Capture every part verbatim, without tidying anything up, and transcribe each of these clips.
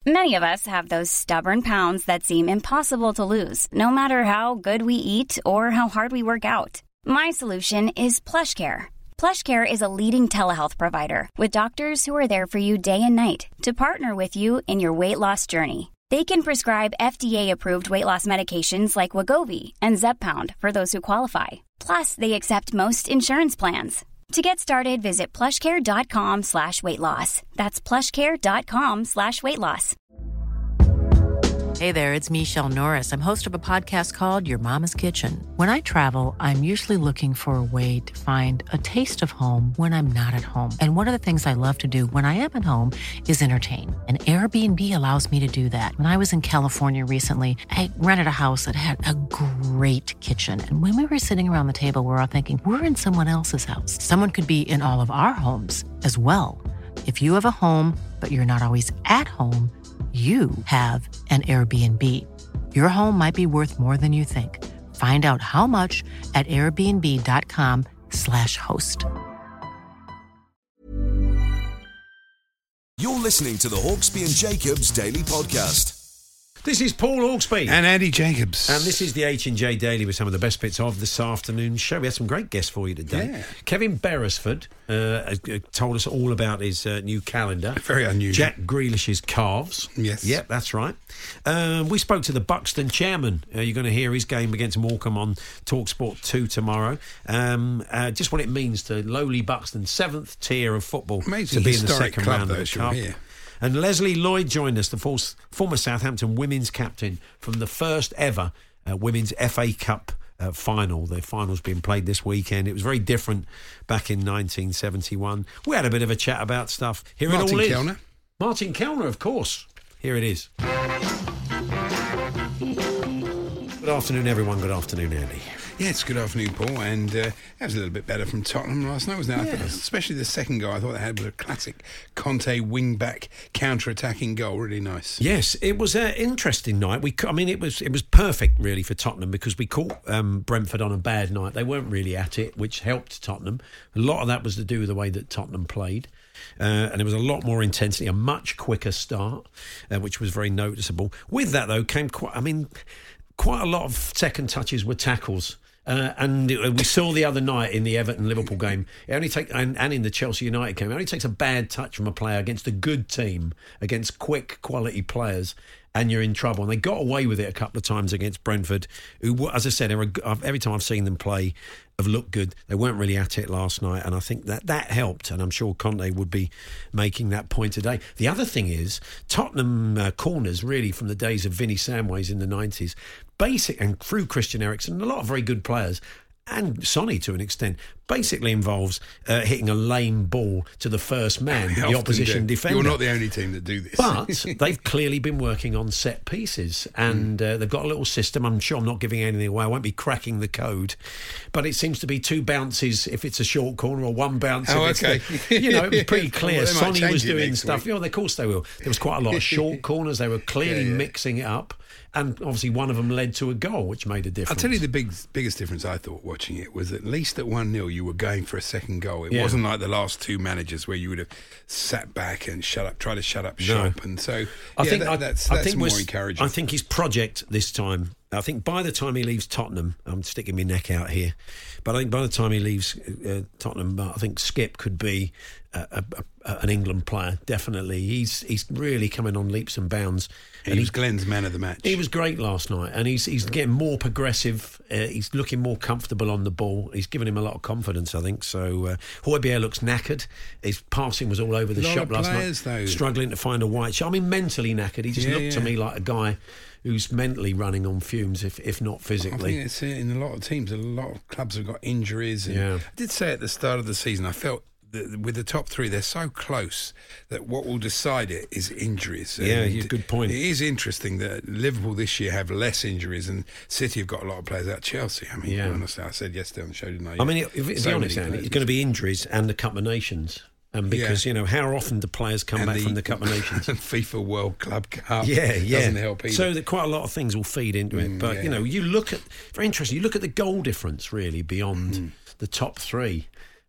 Many of us have those stubborn pounds that seem impossible to lose, no matter how good we eat or how hard we work out. My solution is PlushCare. PlushCare is a leading telehealth provider with doctors who are there for you day and night to partner with you in your weight loss journey. They can prescribe F D A-approved weight loss medications like Wegovy and Zepbound for those who qualify. Plus, they accept most insurance plans. To get started, visit plushcare.com slash weight loss. That's plushcare.com slash weight loss. Hey there, it's Michelle Norris. I'm host of a podcast called Your Mama's Kitchen. When I travel, I'm usually looking for a way to find a taste of home when I'm not at home. And one of the things I love to do when I am at home is entertain. And Airbnb allows me to do that. When I was in California recently, I rented a house that had a great kitchen. And when we were sitting around the table, we were all thinking, we're in someone else's house. Someone could be in all of our homes as well. If you have a home, but you're not always at home, you have an Airbnb. Your home might be worth more than you think. Find out how much at airbnb.com slash host. You're listening to the Hawksby and Jacobs Daily Podcast. This is Paul Hawksby. And Andy Jacobs. And this is the H and J Daily with some of the best bits of this afternoon's show. We had some great guests for you today. Yeah. Kevin Beresford uh, told us all about his uh, new calendar. Very unusual. Jack Grealish's calves. Yes. Yep, that's right. Um, we spoke to the Buxton chairman. Uh, you're going to hear his game against Morecambe on TalkSport two tomorrow. Um, uh, just what it means to lowly Buxton, seventh tier of football, Amazing to be in the historic second club, round though, of the sure, cup. here. And Leslie Lloyd joined us, the former Southampton women's captain from the first ever uh, women's F A Cup uh, final. The final's been played this weekend. It was very different back in nineteen seventy-one. We had a bit of a chat about stuff. Here Martin it all is. Kellner. Martin Kellner, of course. Here it is. Good afternoon, everyone. Good afternoon, Andy. Yeah, it's good afternoon, Paul. And uh, that was a little bit better from Tottenham last night, wasn't it? I Yeah. thought, especially the second goal, I thought they had was a classic Conte wing-back counter-attacking goal. Really nice. Yes, it was an interesting night. We, I mean, it was it was perfect really for Tottenham because we caught um, Brentford on a bad night. They weren't really at it, which helped Tottenham. A lot of that was to do with the way that Tottenham played. Uh, and there was a lot more intensity, a much quicker start, uh, which was very noticeable. With that, though, came quite, I mean, quite a lot of second touches were tackles. Uh, and we saw the other night in the Everton-Liverpool game, it only take, and, and in the Chelsea United game, it only takes a bad touch from a player against a good team, against quick, quality players, and you're in trouble. And they got away with it a couple of times against Brentford, who, as I said, every time I've seen them play, have looked good. They weren't really at it last night, and I think that that helped, and I'm sure Conte would be making that point today. The other thing is, Tottenham uh, corners, really, from the days of Vinnie Samways in the nineties, basic, and through Christian Eriksen, a lot of very good players, and Sonny to an extent, basically involves uh, hitting a lame ball to the first man, They the often opposition do. defender. You're not the only team that do this. But they've clearly been working on set pieces, and uh, they've got a little system. I'm sure I'm not giving anything away. I won't be cracking the code, but it seems to be two bounces if it's a short corner, or one bounce. Oh, if okay. it's the, you know, it was pretty clear. Well, they might Sonny change was it doing next stuff. week. Yeah, of course they will. There was quite a lot of short corners. They were clearly Yeah, yeah. mixing it up. And obviously one of them led to a goal, which made a difference. I'll tell you the big, biggest difference I thought watching it was at least at one nil you were going for a second goal. It Yeah. wasn't like the last two managers where you would have sat back and shut up, try to shut up shop. And so I yeah, think that, I, that's, I that's think more we're- encouraging. I think his project this time, I think by the time he leaves Tottenham, I'm sticking my neck out here, but I think by the time he leaves uh, Tottenham, I think Skip could be a, a, a, an England player, definitely. He's he's really coming on leaps and bounds. he and was Glenn's man of the match. He was great last night, and he's he's getting more progressive. Uh, he's looking more comfortable on the ball. He's given him a lot of confidence, I think. So uh, Højbjerg looks knackered. His passing was all over the A lot shop of last players, night, though. struggling to find a white shot. I mean, mentally knackered. He just Yeah, looked to yeah. me like a guy who's mentally running on fumes, if if not I physically. think it's uh, in a lot of teams. A lot of clubs have got injuries. And Yeah. I did say at the start of the season, I felt that with the top three, they're so close that what will decide it is injuries. Yeah, And you- good point. It is interesting that Liverpool this year have less injuries, and City have got a lot of players out. Chelsea, I mean, Yeah. honestly, I said yesterday on the show, didn't I? I mean, if, if, to So be honest, many Andy, players. it's going to be injuries and the Cup of Nations. And because, Yeah. you know, how often do players come And back from the Cup of Nations? FIFA World Club Cup. Yeah, yeah. Doesn't help either. So that quite a lot of things will feed into it. Mm, But, yeah. you know, you look at, very interesting, you look at the goal difference, really, beyond Mm. the top three.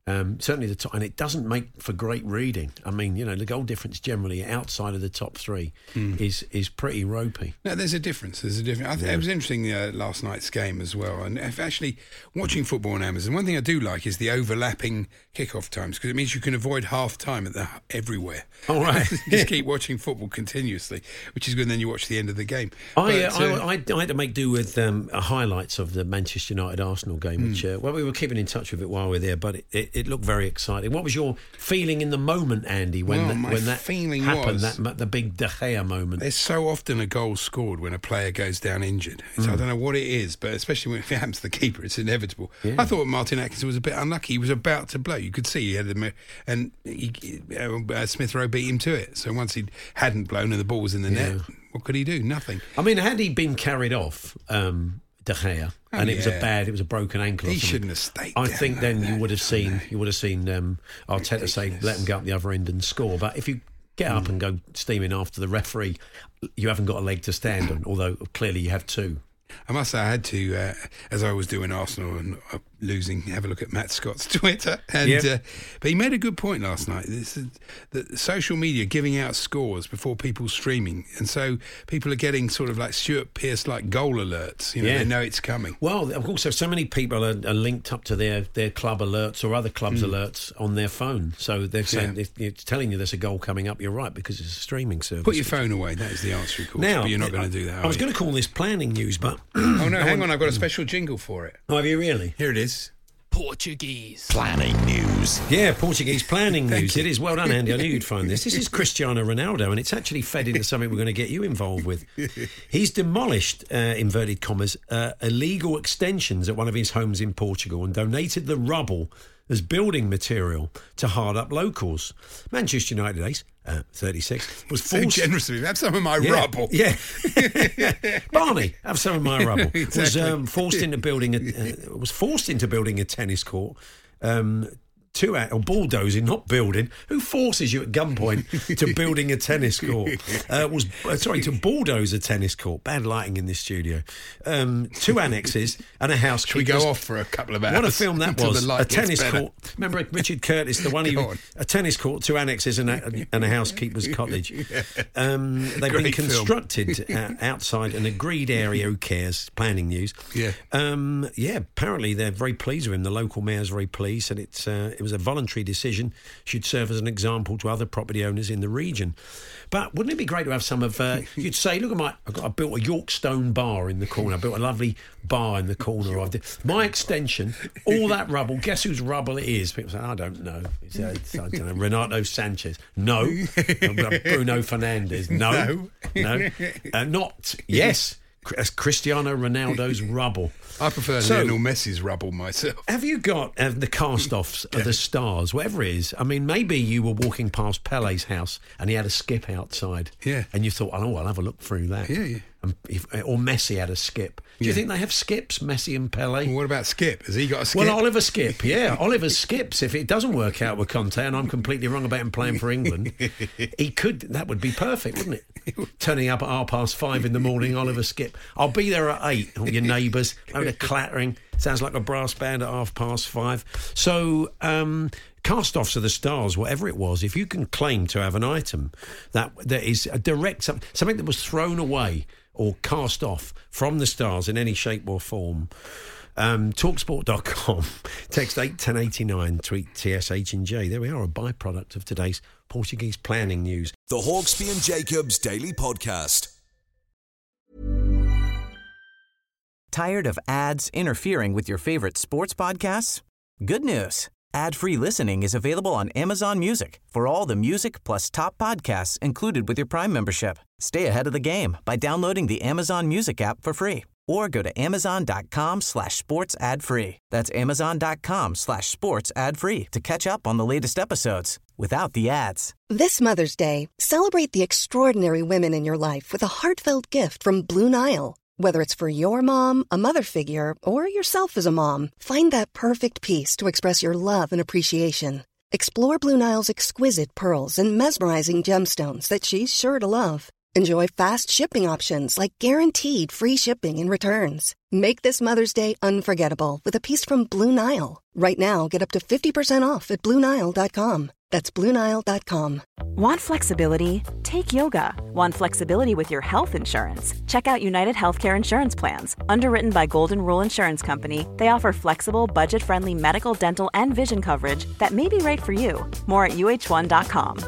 Um, certainly the top, and it doesn't make for great reading. I mean, you know, the goal difference generally outside of the top three mm. is is pretty ropey. No, there's a difference. There's a difference. I think yeah. It was interesting uh, last night's game as well. And if actually watching football on Amazon, one thing I do like is the overlapping kickoff times, because it means you can avoid half time at the everywhere. All right, just keep watching football continuously, which is good. And then you watch the end of the game. I but, uh, uh, I, I, I had to make do with um, highlights of the Manchester United Arsenal game, mm. which uh, well we were keeping in touch with it while we were there, but it, it, it looked very exciting. What was your feeling in the moment, Andy, when well, that, my when that feeling happened? Was, that the big De Gea moment. There's so often a goal scored when a player goes down injured. So mm. I don't know what it is, but especially when it happens to the keeper, it's inevitable. Yeah. I thought Martin Atkinson was a bit unlucky. He was about to blow. You could see he had the and he, uh, Smith Rowe beat him to it. So once he hadn't blown and the ball was in the yeah. net, what could he do? Nothing. I mean, had he been carried off, um, De Gea, oh, and it yeah. was a bad, it was a broken ankle. He or shouldn't have stayed. I down think like then that. you would have seen, no. you would have seen um, Arteta say, "Let him go up the other end and score." But if you get up mm. and go steaming after the referee, you haven't got a leg to stand on. Although clearly you have two. I must say, I had to, uh, as I was doing Arsenal and uh, losing, have a look at Matt Scott's Twitter. And yep. uh, but he made a good point last night. This is the social media giving out scores before people streaming, and so people are getting sort of like Stuart Pearce like goal alerts. You know, yeah. they know it's coming. Well, also so many people are, are linked up to their, their club alerts or other clubs' mm. alerts on their phone. So they're saying yeah. it's telling you there's a goal coming up. You're right, because it's a streaming service. Put your phone away. That is the answer, of course. Now, but you're not going to do that. I was going to call this planning news, but oh no, hang on. I've got a special jingle for it. Oh, have you really? Here it is. Portuguese planning news. Yeah, Portuguese planning news. It is. Well done, Andy. I knew you'd find this. This is Cristiano Ronaldo, and it's actually fed into something we're going to get you involved with. He's demolished, uh, inverted commas, uh, illegal extensions at one of his homes in Portugal and donated the rubble as building material to hard-up locals. Manchester United Ace, uh, thirty-six, was forced... So generous of you. Have some of my yeah, rubble. Yeah. Barney, have some of my rubble. Exactly. Was um, forced into building a uh, was forced into building a tennis court. Um, Two out, or bulldozing, not building. Who forces you at gunpoint to building a tennis court? Uh, was uh, sorry to bulldoze a tennis court. Bad lighting in this studio. Um, two annexes and a house. Should we go off for a couple of hours? What a film that was! A tennis court. Remember Richard Curtis, the one who a tennis court, two annexes and a, and a housekeeper's cottage. Yeah. Um, they've Great been constructed uh, outside an agreed area. Who cares? Planning news. Yeah. Um, yeah. Apparently they're very pleased with him. The local mayor's very pleased, and it's uh, it was a voluntary decision, should serve as an example to other property owners in the region. But wouldn't it be great to have some of, uh, you'd say, look at my, I've got, I built a York stone bar in the corner, I built a lovely bar in the corner. I've did, my extension, all that rubble, guess whose rubble it is? People say, I don't know. It's, uh, it's, I don't know, Renato Sanchez. No. Bruno Fernandes. No. No. no. Uh, not, yes. As Cristiano Ronaldo's rubble. I prefer so, Lionel Messi's rubble myself. Have you got uh, the cast-offs of the stars, whatever it is? I mean, maybe you were walking past Pele's house and he had a skip outside. Yeah. And you thought, oh, I'll have a look through that. Yeah, yeah. And if, or Messi had a skip. Do you yeah. think they have skips, Messi and Pele? Well, what about Skip? Has he got a skip? Well, Oliver Skip, yeah. Oliver skips. If it doesn't work out with Conte, and I'm completely wrong about him playing for England, he could. That would be perfect, wouldn't it? Turning up at half past five in the morning, Oliver Skip. I'll be there at eight. All your neighbours, load of clattering. Sounds like a brass band at half past five. So, um, cast-offs of the stars, whatever it was, if you can claim to have an item that that is a direct, something that was thrown away or cast off from the stars in any shape or form, um, talksport dot com, text eight ten eighty-nine, tweet T S H and J. There we are, a byproduct of today's Portuguese planning news. The Hawksbee and Jacobs Daily Podcast. Tired of ads interfering with your favorite sports podcasts? Good news. Ad-free listening is available on Amazon Music for all the music plus top podcasts included with your Prime membership. Stay ahead of the game by downloading the Amazon Music app for free or go to amazon.com slash sports ad free. That's amazon.com slash sports ad free to catch up on the latest episodes without the ads. This Mother's Day, celebrate the extraordinary women in your life with a heartfelt gift from Blue Nile. Whether it's for your mom, a mother figure, or yourself as a mom, find that perfect piece to express your love and appreciation. Explore Blue Nile's exquisite pearls and mesmerizing gemstones that she's sure to love. Enjoy fast shipping options like guaranteed free shipping and returns. Make this Mother's Day unforgettable with a piece from Blue Nile. Right now, get up to fifty percent off at Blue Nile dot com. That's Blue Nile dot com. Want flexibility? Take yoga. Want flexibility with your health insurance? Check out United Healthcare Insurance Plans. Underwritten by Golden Rule Insurance Company, they offer flexible, budget-friendly medical, dental, and vision coverage that may be right for you. More at U H one dot com.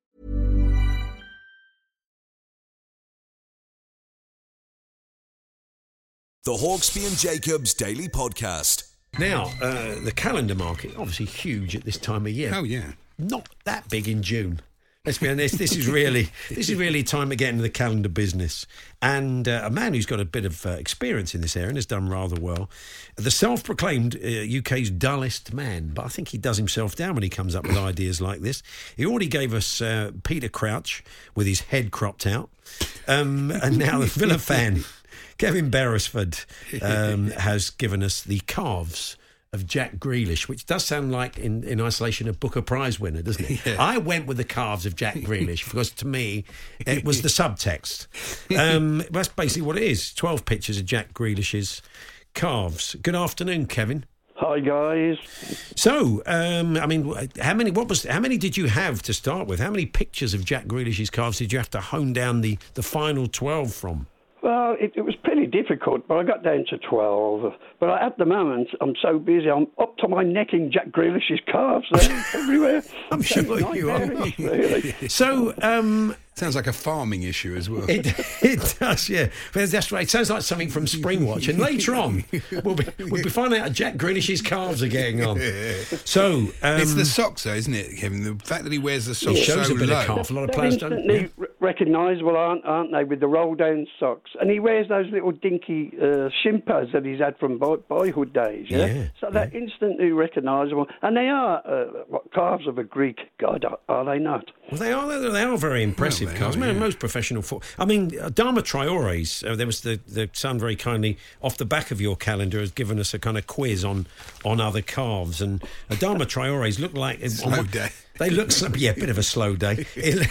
The Hawksby and Jacobs Daily Podcast. Now, uh, the calendar market, obviously huge at this time of year. Oh, yeah. Not that big in June. Let's be honest, this is really this is really time to get into the calendar business. And uh, a man who's got a bit of uh, experience in this area and has done rather well. The self-proclaimed uh, U K's dullest man, but I think he does himself down when he comes up with ideas like this. He already gave us uh, Peter Crouch with his head cropped out. Um, and now the Villa fan, Kevin Beresford, um, has given us the calves of Jack Grealish, which does sound like, in, in isolation, a Booker Prize winner, doesn't it? Yeah. I went with the calves of Jack Grealish because, to me, it was the subtext. Um, that's basically what it is. twelve pictures of Jack Grealish's calves. Good afternoon, Kevin. Hi, guys. So, um, I mean, how many? What was? How many did you have to start with? How many pictures of Jack Grealish's calves did you have to hone down the, the final twelve from? Well, it, it was pretty difficult, but I got down to twelve. But I, at the moment, I'm so busy, I'm up to my neck in Jack Grealish's calves everywhere. I'm sure you are. Really. So, um... sounds like a farming issue as well. It, it does, yeah. But that's right. It sounds like something from Springwatch. And later on, we'll be, we'll be finding out how Jack Grealish's calves are getting on. So, um, it's the socks, though, isn't it, Kevin? The fact that he wears the socks it shows so a bit low. of calf. A lot of They're players don't. instantly r- recognisable, aren't, aren't they, with the roll-down socks? And he wears those little dinky uh, shin pads that he's had from boy- boyhood days, yeah? Yeah, so they're yeah. instantly recognisable. And they are, uh, what, calves of a Greek god, are, are they not? Well, they are. They are very impressive Well, they calves. are, Man, yeah. most professional foot. I mean, Adama Traore's. Uh, there was the the son very kindly off the back of your calendar has given us a kind of quiz on on other calves, and Adama Traore's look like Slow day. They look, yeah, a bit of a slow day. It,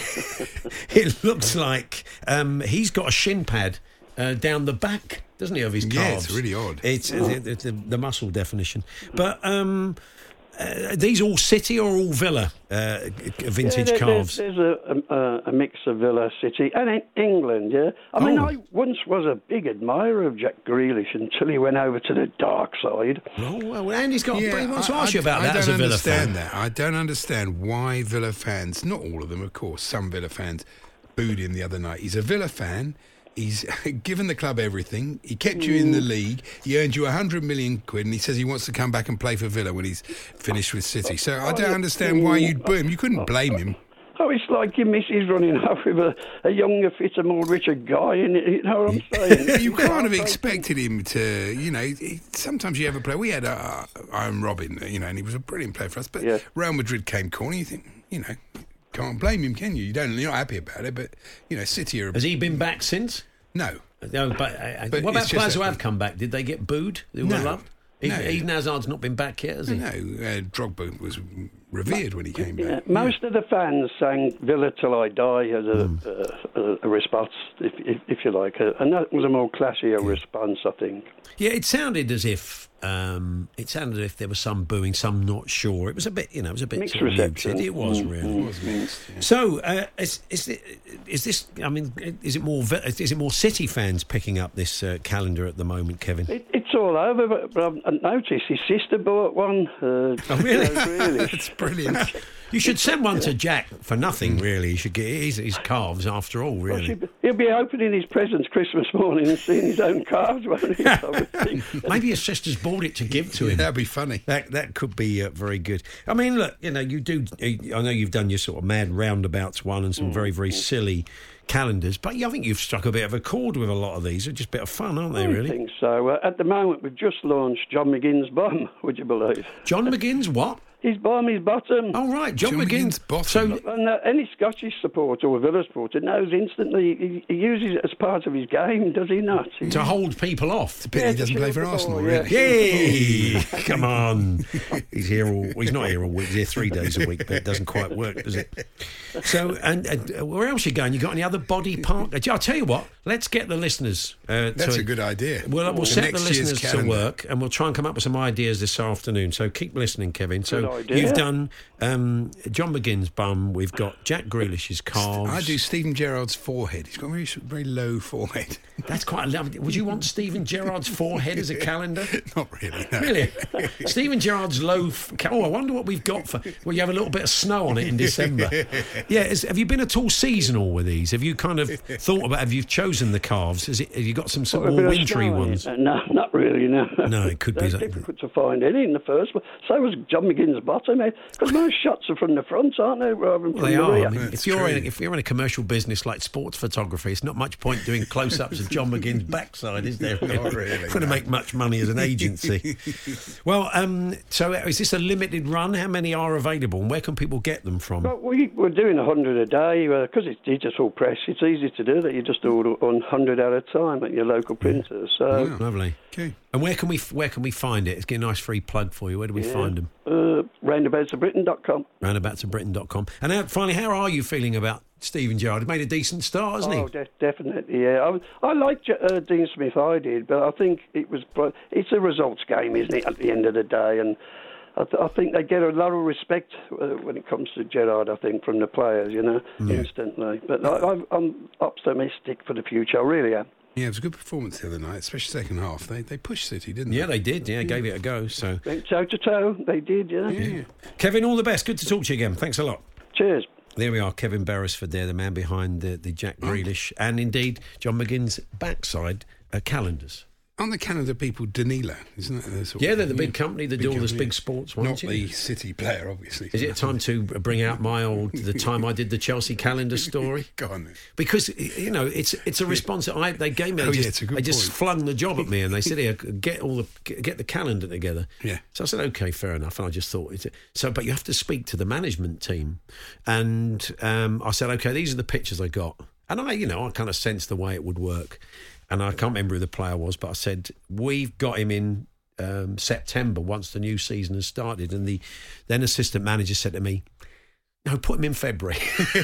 it looks like um, he's got a shin pad uh, down the back, doesn't he, of his calves? Yeah, it's really odd. It's uh, the, the, the muscle definition, but. Um, Uh, are these all City or all Villa uh, vintage yeah, there, calves? There's, there's a, a, a mix of Villa, City, and in England, yeah. I mean, Oh. I once was a big admirer of Jack Grealish until he went over to the dark side. Oh, well, Andy's got. Yeah, he wants to I- ask you I- about I that as a don't Villa understand fan. that. I don't understand why Villa fans, not all of them, of course, some Villa fans booed him the other night. He's a Villa fan. He's given the club everything. He kept you in the league. He earned you a hundred million quid, and he says he wants to come back and play for Villa when he's finished with City. So I don't understand why you'd boo him. You couldn't blame him. Oh, it's like your missus running off with a, a younger, fitter, more richer guy, and you know what I'm saying? You can't have expected him to, you know. He, sometimes you have a player. We had uh, Iron Robin, you know, and he was a brilliant player for us. But Yeah. Real Madrid came calling. You think, you know, can't blame him, can you? You don't. You're not happy about it, but you know, City are. A, Has he been back since? no. No, but, uh, But what about it's just players that- who have come back? Did they get booed? Who No. were loved? No. Eden, Eden Hazard's not been back yet, has he? No, uh, Drogba was revered when he came Yeah, back. most of the fans sang "Villa Till I Die" as a, Hmm. uh, a, a response, if, if, if you like, uh, and that was a more classier response, I think. Yeah, it sounded as if um, it sounded as if there was some booing, some not sure. It was a bit, you know, it was a bit Mixed sort of reception. muted. It was Mm, really. It was mixed, yeah. So, uh, is, is, it, is this? I mean, is it more? Is it more City fans picking up this uh, calendar at the moment, Kevin? It, it's all over, but, but I've noticed his sister bought one. Uh, Oh, really? That's brilliant. You should send one to Jack for nothing, really. You should get his, his calves after all, Well, really. she'll be- he'll be opening his presents Christmas morning and seeing his own cards, won't he? I would think. Maybe his sister's bought it to give to him. That'd be funny. That that could be uh, very good. I mean, look, you know, you do. I know you've done your sort of mad roundabouts one and some very very silly calendars, but I think you've struck a bit of a chord with a lot of these. They're just a bit of fun, aren't they? I Really? think so. Uh, at the moment, we've just launched John McGinn's Bum, would you believe? John McGinn's what? He's Barmy's bottom. Oh, right, John, John McGinn's McGinn's bottom. So, And uh, any Scottish supporter or Villa supporter knows instantly he, he uses it as part of his game, does he not? He, to hold people off. It's a pity Yeah, he doesn't to play shoot for the Arsenal, ball, really. Yay! Come on. He's here all... Well, he's not here all week. He's here three days a week, but it doesn't quite work, does it? So, and, and where else are you going? You got any other body part? I'll tell you what. Let's get the listeners... Uh, That's to, a good idea. We'll, we'll For set the next year's listeners to calendar. work, and we'll try and come up with some ideas this afternoon. So keep listening, Kevin. So Good idea. you've done um, John McGinn's bum. We've got Jack Grealish's calves. I do Stephen Gerrard's forehead. He's got a very, very low forehead. That's quite lovely. Would you want Stephen Gerrard's forehead as a calendar? Not really, no. Really? Stephen Gerrard's low... F- oh, I wonder what we've got for... Well, you have a little bit of snow on it in December. Yeah, is, have you been at all seasonal with these? Have you kind of thought about... Have you chosen the calves? Is it, have you got some sort of Got a more bit of wintry snow in ones? it. Uh, No, not really, no. No, it could be It's like- difficult to find any in the first one. So was John McGinn's bottom, because most shots are from the front, aren't they, rather than Well, from they the are. rear? I mean, if That's you're true. in, if you're in a commercial business like sports photography, it's not much point doing close-ups of John McGinn's backside, is there? Not really, Going to no. make much money as an agency. Well, um, so is this a limited run? How many are available, and where can people get them from? Well, we, we're doing one hundred a day, because it's digital press. It's easy to do that. You just order one hundred at a time at your local printer. So, Lovely. Okay. And where can we where can we find it? It's a nice free plug for you. Where do we find them? uh, roundabouts of britain dot com. roundabouts of britain dot com. And now, finally, how are you feeling about Stephen Gerrard? He made a decent start, hasn't Oh, he? de- definitely, yeah. I, I like uh, Dean Smith, I did, but I think it was pro- it's a results game, isn't it, at the end of the day? And I, th- I think they get a lot of respect uh, when it comes to Gerrard, I think, from the players, you know, instantly. But I, I, I'm optimistic for the future, I really am. Yeah, it was a good performance the other night, especially second half. They they pushed City, didn't they? Yeah, they did. Yeah, gave it a go. So, Went toe-to-toe, they did, yeah. Yeah. Kevin, all the best. Good to talk to you again. Thanks a lot. Cheers. There we are, Kevin Beresford there, the man behind the, the Jack Grealish and indeed John McGinn's backside uh, calendars. Aren't the Canada people Danilo? Isn't that the sort Yeah, of- they're the big company that do all this company, big sports Not ones. yeah. the City player, obviously. Is it time to bring out my old the time I did the Chelsea calendar story? Go on then. Because you know it's it's a response. I they gave me. They Oh, yeah, just, it's a good they just point. flung the job at me, and they said, "Here, get all the get the calendar together." Yeah. So I said, "Okay, fair enough." And I just thought, it's, so but you have to speak to the management team, and um, I said, "Okay, these are the pictures I got," and I, you know, I kind of sensed the way it would work, and I can't remember who the player was, but I said, "We've got him in." Um, September, once the new season has started, and the then assistant manager said to me, "No, put him in February."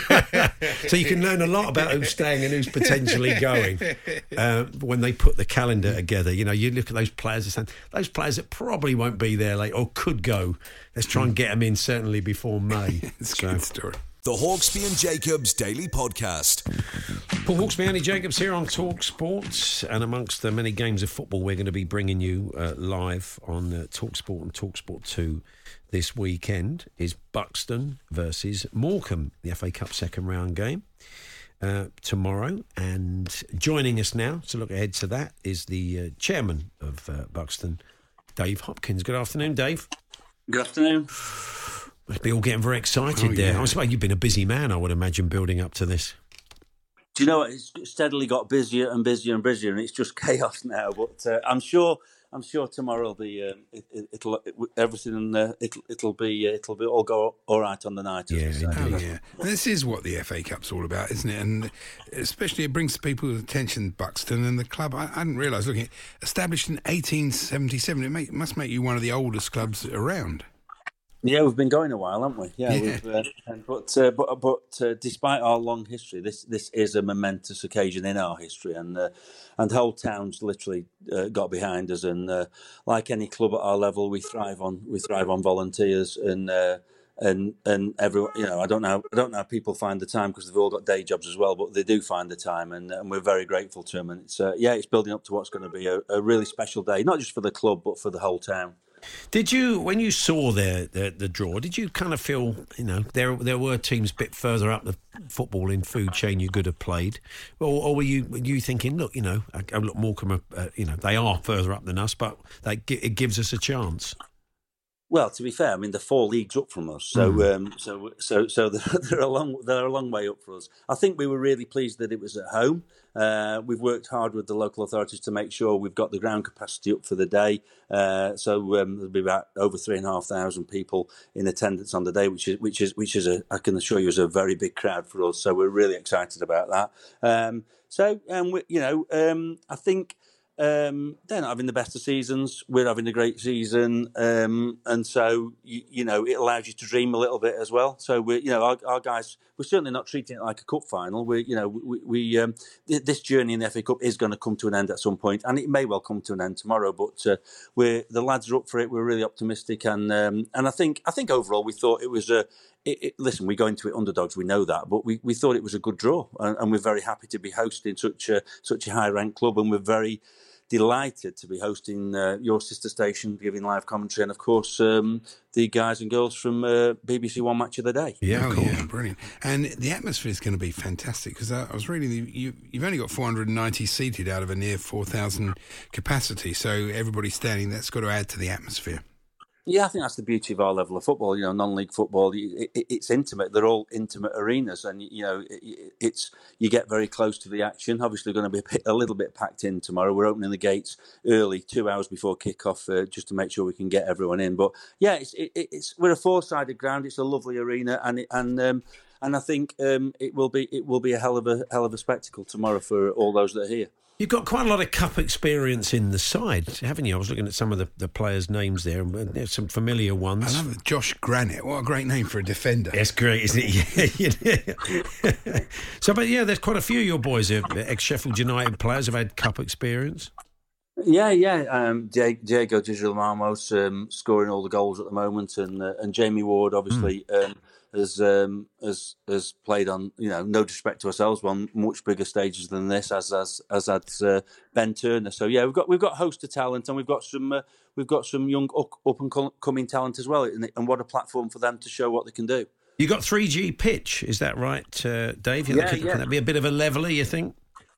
So you can learn a lot about who's staying and who's potentially going uh, when they put the calendar together. You know, you look at those players and say, those players that probably won't be there late or could go. Let's try and get them in certainly before May. It's a So- good story. The Hawksby and Jacobs Daily Podcast. Paul Hawksby, Andy Jacobs here on Talk Sports, and amongst the many games of football we're going to be bringing you uh, live on uh, Talk Sport and Talk Sport two this weekend is Buxton versus Morecambe, the F A Cup second round game uh, tomorrow. And joining us now to look ahead to that is the uh, chairman of uh, Buxton, Dave Hopkins. Good afternoon, Dave. Good afternoon. Must be all getting very excited Oh, there. yeah. I suppose you've been a busy man, I would imagine, building up to this. Do you know what? It's steadily got busier and busier and busier, and it's just chaos now. But uh, I'm sure, I'm sure tomorrow the uh, it, it, it'll it, everything uh, it'll it'll be uh, it'll be all go all right on the night. As Yeah, we say. indeed. Oh, yeah. And this is what the F A Cup's all about, isn't it? And especially it brings people's attention, Buxton and the club. I, I didn't realise, looking at established in eighteen seventy-seven, it make, must make you one of the oldest clubs around. Yeah, we've been going a while, haven't we? Yeah, Yeah. We've, uh, and, but uh, but but uh, despite our long history, this this is a momentous occasion in our history, and uh, and the whole town's literally uh, got behind us. And uh, like any club at our level, we thrive on we thrive on volunteers and. Uh, and and everyone, you know, I don't know, I don't know how people find the time because they've all got day jobs as well, but they do find the time, and, and we're very grateful to them. And it's uh, yeah, it's building up to what's going to be a, a really special day, not just for the club but for the whole town. Did you, when you saw the, the the draw, did you kind of feel, you know, there there were teams a bit further up the footballing food chain you could have played, or, or were you were you thinking, look, you know, oh, look, Morecambe, are, uh, you know, they are further up than us, but they, it gives us a chance. Well, to be fair, I mean they're four leagues up from us, so mm. um, so so so they're, they're a long they're a long way up for us. I think we were really pleased that it was at home. Uh, we've worked hard with the local authorities to make sure we've got the ground capacity up for the day. Uh, so um, there'll be about over three and a half thousand people in attendance on the day, which is which is which is a I can assure you is a very big crowd for us. So we're really excited about that. Um, so um, we, you know, um, I think. Um, they're not having the best of seasons. We're having a great season, um, and so you, you know it allows you to dream a little bit as well. So we, you know, our, our guys, we're certainly not treating it like a cup final. We, you know, we, we um, this journey in the F A Cup is going to come to an end at some point, and it may well come to an end tomorrow. But uh, we're the lads are up for it. We're really optimistic, and um, and I think I think overall we thought it was a. It, it, listen, we go into it underdogs. We know that, but we, we thought it was a good draw, and, and we're very happy to be hosting such a such a high ranked club, and we're very delighted to be hosting uh, your sister station, giving live commentary, and of course um, the guys and girls from uh, B B C One Match of the Day. Yeah, oh, cool. Yeah, brilliant. And the atmosphere is going to be fantastic because I, I was reading you, you've only got four hundred ninety seated out of a near four thousand capacity, so everybody standing. That's got to add to the atmosphere. Yeah, I think that's the beauty of our level of football. You know, non-league football, it, it, it's intimate. They're all intimate arenas, and you know, it, it's you get very close to the action. Obviously, going to be a, bit, a little bit packed in tomorrow. We're opening the gates early, two hours before kick-off, uh, just to make sure we can get everyone in. But yeah, it's it, it's we're a four-sided ground. It's a lovely arena, and it, and um, and I think um, it will be it will be a hell of a hell of a spectacle tomorrow for all those that are here. You've got quite a lot of cup experience in the side, haven't you? I was looking at some of the, the players' names there, and there's some familiar ones. I love it. Josh Granite. What a great name for a defender. That's great, isn't it? Yeah. So, but yeah, there's quite a few of your boys, ex-Sheffield United players, have had cup experience. Yeah, yeah. Um, Diego Di Girolamo um, scoring all the goals at the moment, and uh, and Jamie Ward, obviously. Mm. Um, Has um, has has played on, you know, no disrespect to ourselves, on much bigger stages than this, as as as had uh, Ben Turner. So yeah, we've got we've got a host of talent, and we've got some uh, we've got some young up, up and coming talent as well, and what a platform for them to show what they can do. You got three G pitch, is that right, uh, Dave? You yeah, can, yeah. Can that be a bit of a leveller, you think?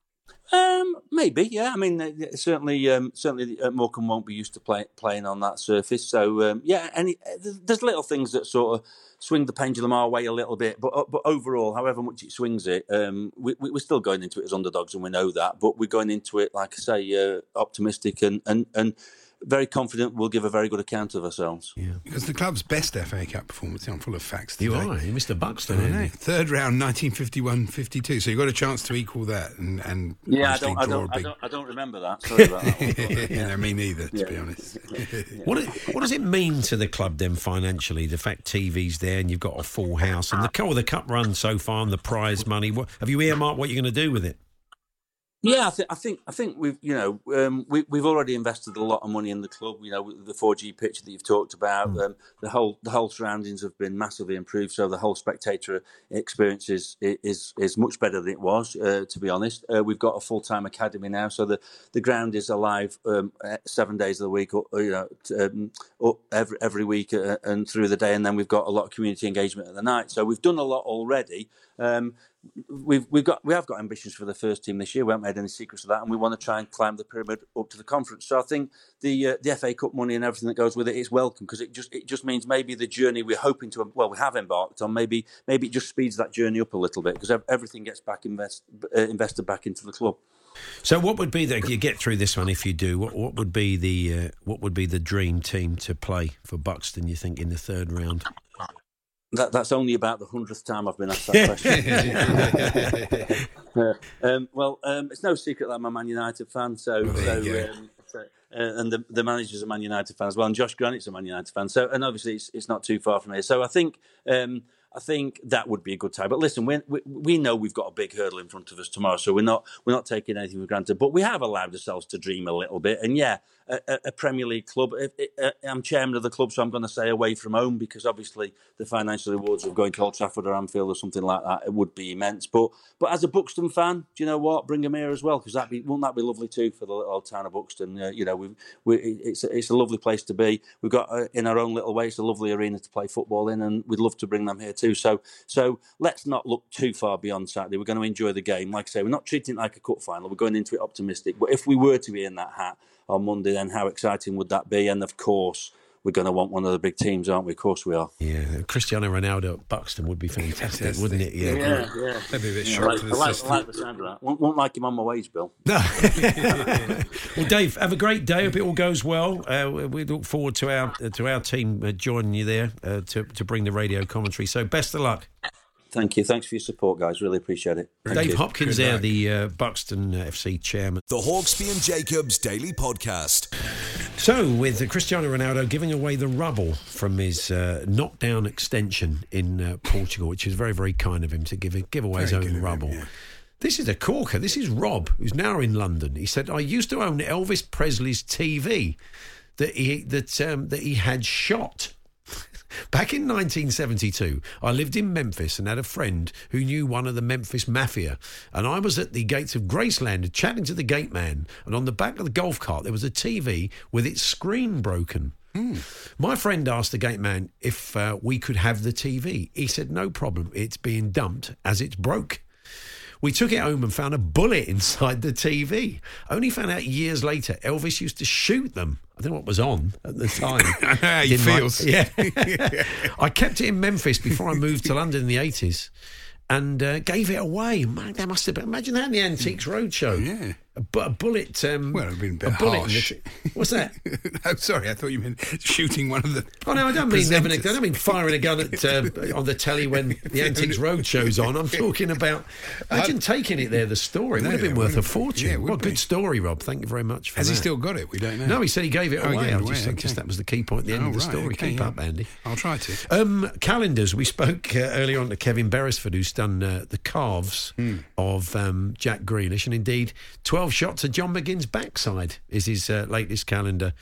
Um, maybe, yeah. I mean, uh, certainly, um, certainly, uh, Morecambe won't be used to play, playing on that surface. So, um, yeah, any there's little things that sort of swing the pendulum our way a little bit, but uh, but overall, however much it swings it, um, we, we're still going into it as underdogs, and we know that. But we're going into it, like I say, uh, optimistic and and and. very confident we'll give a very good account of ourselves. Yeah, because the club's best F A Cup performance, I'm full of facts today. You are, you're Mister Buxton, aren't you? Third round, nineteen fifty-one fifty-two. So you've got a chance to equal that, and, and yeah, I don't, I don't, big... I don't, I don't remember that. Sorry about that one. yeah, no, me neither, to yeah. be honest. yeah. What what does it mean to the club then financially? The fact T V's there and you've got a full house, and the oh, the cup run so far and the prize money. What have you earmarked? What you're going to do with it? Yeah, I think I think I think we've you know um, we we've already invested a lot of money in the club. You know, the four G pitch that you've talked about, mm. um, the whole the whole surroundings have been massively improved. So the whole spectator experience is is is much better than it was. Uh, to be honest, uh, we've got a full time academy now, so the, the ground is alive um, seven days of the week. Or, you know, um, up every every week uh, and through the day, and then we've got a lot of community engagement at the night. So we've done a lot already. Um, We've we've got we have got ambitions for the first team this year. We haven't made any secrets of that, and we want to try and climb the pyramid up to the conference. So I think the uh, the F A Cup money and everything that goes with it is welcome, because it just it just means maybe the journey we're hoping to well we have embarked on maybe maybe it just speeds that journey up a little bit, because everything gets back invest uh, invested back into the club. So what would be the you get through this one if you do? What what would be the uh, what would be the dream team to play for Buxton? You think in the third round? That, that's only about the hundredth time I've been asked that question. uh, um, well, um, it's no secret that I'm a Man United fan, so, so, um, so uh, and the, the manager's a Man United fan as well, and Josh Granite's a Man United fan. So, and obviously it's, it's not too far from here. So I think um, I think that would be a good time. But listen, we, we we know we've got a big hurdle in front of us tomorrow, so we're not we're not taking anything for granted. But we have allowed ourselves to dream a little bit, and yeah. A, a Premier League club. I'm chairman of the club, so I'm going to say away from home, because obviously the financial rewards of going to Old Trafford or Anfield or something like that, it would be immense. But but as a Buxton fan, do you know what? Bring them here as well, because that be wouldn't that be lovely too for the little old town of Buxton? Uh, you know, we we it's a, it's a lovely place to be. We've got uh, in our own little way, it's a lovely arena to play football in, and we'd love to bring them here too. So so let's not look too far beyond Saturday. We're going to enjoy the game. Like I say, we're not treating it like a cup final. We're going into it optimistic. But if we were to be in that hat on Monday, then how exciting would that be? And of course, we're going to want one of the big teams, aren't we? Of course we are. Yeah, Cristiano Ronaldo at Buxton would be fantastic, Yes, wouldn't the- it? Yeah, Yeah, yeah. That'd be a bit Yeah, I shock like, to I the like, I system. like the sound of that. Won't, won't like him on my wage bill. No. Well, Dave, have a great day. Hope it all goes well. Uh, we look forward to our uh, to our team uh, joining you there uh, to to bring the radio commentary. So best of luck. Thank you. Thanks for your support, guys. Really appreciate it. Thank Dave you. Hopkins Good there, luck. the uh, Buxton uh, F C chairman. The Hawksby and Jacobs Daily Podcast. So, with Cristiano Ronaldo giving away the rubble from his uh, knockdown extension in uh, Portugal, which is very, very kind of him to give give away his Very good own of him, rubble. yeah. This is a corker. This is Rob, who's now in London. He said, "I used to own Elvis Presley's T V that he that um, that he had shot." Back in nineteen seventy-two, I lived in Memphis and had a friend who knew one of the Memphis Mafia. And I was at the gates of Graceland chatting to the gate man. And on the back of the golf cart, there was a T V with its screen broken. Mm. My friend asked the gate man if uh, we could have the T V. He said, no problem. It's being dumped as it's broke. We took it home and found a bullet inside the T V. Only found out years later Elvis used to shoot them. I don't know what was on at the time. I know how he Didn't like- feels. yeah. I kept it in Memphis before I moved to London in the eighties and uh, gave it away. Man, that must have been, imagine that in the Antiques Roadshow. Yeah. A, bu- a bullet. Um, Well, it would have been a bit bullet in harsh. the t- What's that? Oh, sorry, I thought you meant shooting one of the. Oh no, I don't mean having a, I presenters. don't mean firing a gun at uh, on the telly when the Antiques Roadshow's on. I'm talking about imagine taking it there. The story No, would have been it worth a wouldn't- fortune. yeah, it would What a be. good story, Rob. Thank you very much for Has that. he still got it? We don't know. No, he said he gave it Oh, he away. gave it I away, just, I okay. just that was the key point at the end Oh, of the right, story. okay, Keep yeah. up, Andy. I'll try to. Um, calendars. We spoke uh, earlier on to Kevin Beresford, who's done uh, the calves Hmm. of um, Jack Grealish, and indeed twelve shots of John McGinn's backside is his uh, latest calendar.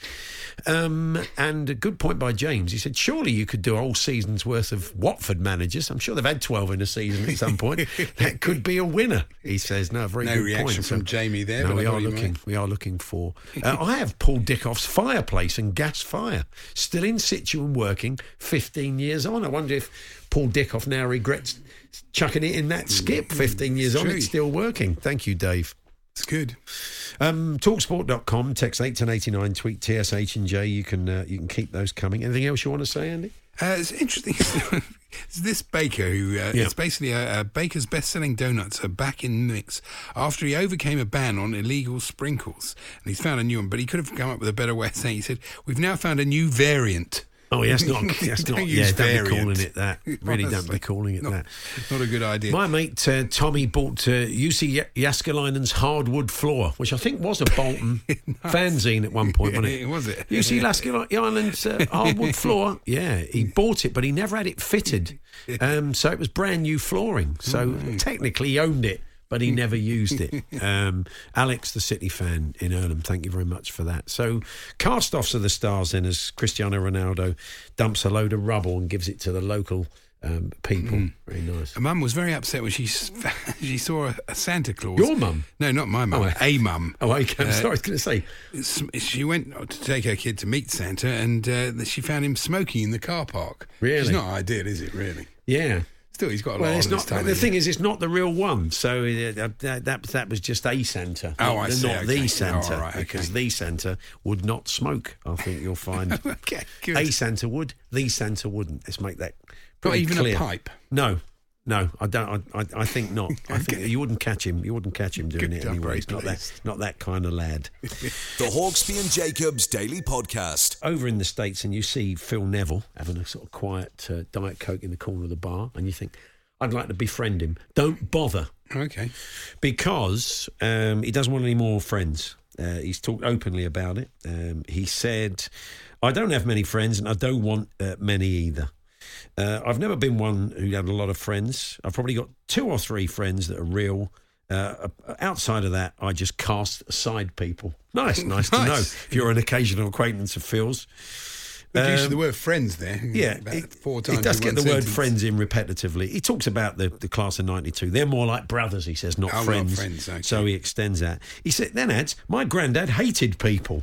Um, and a good point by James. He said, surely you could do a whole season's worth of Watford managers. I'm sure they've had twelve in a season at some point. That could be a winner, he says. No, very No good reaction point. from So- Jamie there, No, but I we thought are you looking. might. We are looking for. Uh, I have Paul Dickoff's fireplace and gas fire still in situ and working fifteen years on. I wonder if Paul Dickoff now regrets chucking it in that skip fifteen years It's on. true. It's still working. Thank you, Dave. It's good. Um, Talksport dot com, text eight ten eighty-nine, tweet T S H and J. You can uh, you can keep those coming. Anything else you want to say, Andy? Uh, it's interesting. It's this baker who uh, Yeah. it's basically a, a baker's best-selling donuts are back in the mix after he overcame a ban on illegal sprinkles, and he's found a new one. But he could have come up with a better way of saying. He said, "We've now found a new variant." Oh, yeah, that's not. That's Don't not. use Yeah, don't be variant. calling it that. Really, don't be Honestly, calling it not, that. Not a good idea. My mate uh, Tommy bought uh, U C Jaskalainen's hardwood floor, which I think was a Bolton fanzine at one point, wasn't it? Was it? U C Jaskalainen's uh, hardwood floor. Yeah, he bought it, but he never had it fitted. Um, so it was brand new flooring. So technically he owned it, but he never used it. Um, Alex, the City fan in Earlham, thank you very much for that. So cast-offs of the stars then as Cristiano Ronaldo dumps a load of rubble and gives it to the local um, people. Mm. Very nice. Mum was very upset when she s- she saw a, a Santa Claus. Your mum? No, not my mum. Oh, a mum. Oh, okay. I'm Uh, sorry, I was going to say. S- She went to take her kid to meet Santa, and uh, she found him smoking in the car park. Really? It's not ideal, is it? Really? Yeah. Still, he's got a lot Well, on it's this not. time. The of thing year. is, it's not the real one. So uh, that, that that was just a Santa. Oh, not, I see, Not okay. the Oh, Santa, all right, okay. because the Santa would not smoke. I think you'll find. Okay, good. A Santa would, the Santa wouldn't. Let's make that Not pretty even clear. a pipe. No. No, I don't. I, I, I think not. I think you wouldn't catch him. You wouldn't catch him doing Good it job, anyway. very He's not that. pleased. Not that kind of lad. The Hawksby and Jacobs Daily Podcast. Over in the States, and you see Phil Neville having a sort of quiet uh, Diet Coke in the corner of the bar, and you think, I'd like to befriend him. Don't bother. Okay. Because um, he doesn't want any more friends. Uh, he's talked openly about it. Um, he said, I don't have many friends and I don't want uh, many either. Uh, I've never been one who had a lot of friends. I've probably got two or three friends that are real. Uh, outside of that, I just cast aside people. Nice, nice, to Nice. know if you're an occasional acquaintance of Phil's. Good use of Um, the word friends there. Yeah, About it, four times it does in get one the word sentence. friends in repetitively. He talks about the, the class of ninety-two. They're more like brothers, he says, not Oh, not friends. friends, okay. So he extends that. He said, then adds, my granddad hated people.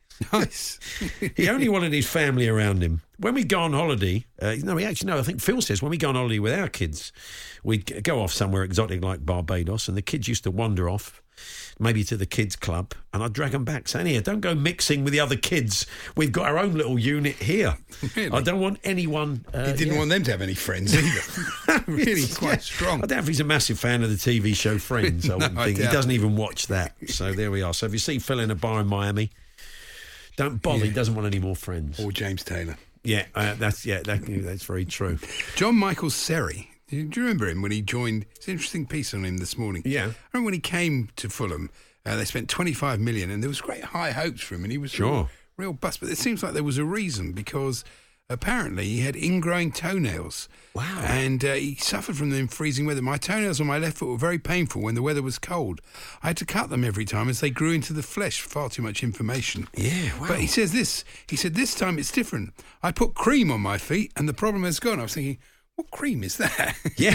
Nice. He only wanted his family around him. When we go on holiday, uh, no, he actually, no, I think Phil says when we go on holiday with our kids, we'd g- go off somewhere exotic like Barbados, and the kids used to wander off maybe to the kids' club, and I'd drag them back, saying, here, don't go mixing with the other kids. We've got our own little unit here. Really? I don't want anyone... Uh, he didn't yeah. want them to have any friends either. Really quite yeah. strong. I doubt if he's a massive fan of the T V show Friends. I wouldn't No, I think. He doubt. doesn't even watch that. So there we are. So if you see Phil in a bar in Miami, don't bother. Yeah. He doesn't want any more friends. Or James Taylor. Yeah, uh, that's yeah, that, that's very true. John Michael Serry. Do you remember him when he joined? It's an interesting piece on him this morning. Yeah. I remember when he came to Fulham, uh, they spent twenty-five million and there was great high hopes for him and he was Sure. a real, real bust. But it seems like there was a reason because apparently he had ingrowing toenails. Wow. And uh, he suffered from them in freezing weather. My toenails on my left foot were very painful when the weather was cold. I had to cut them every time as they grew into the flesh. Far too much information. Yeah, wow. But he says this. He said, this time it's different. I put cream on my feet and the problem has gone. I was thinking, what cream is that? Yeah.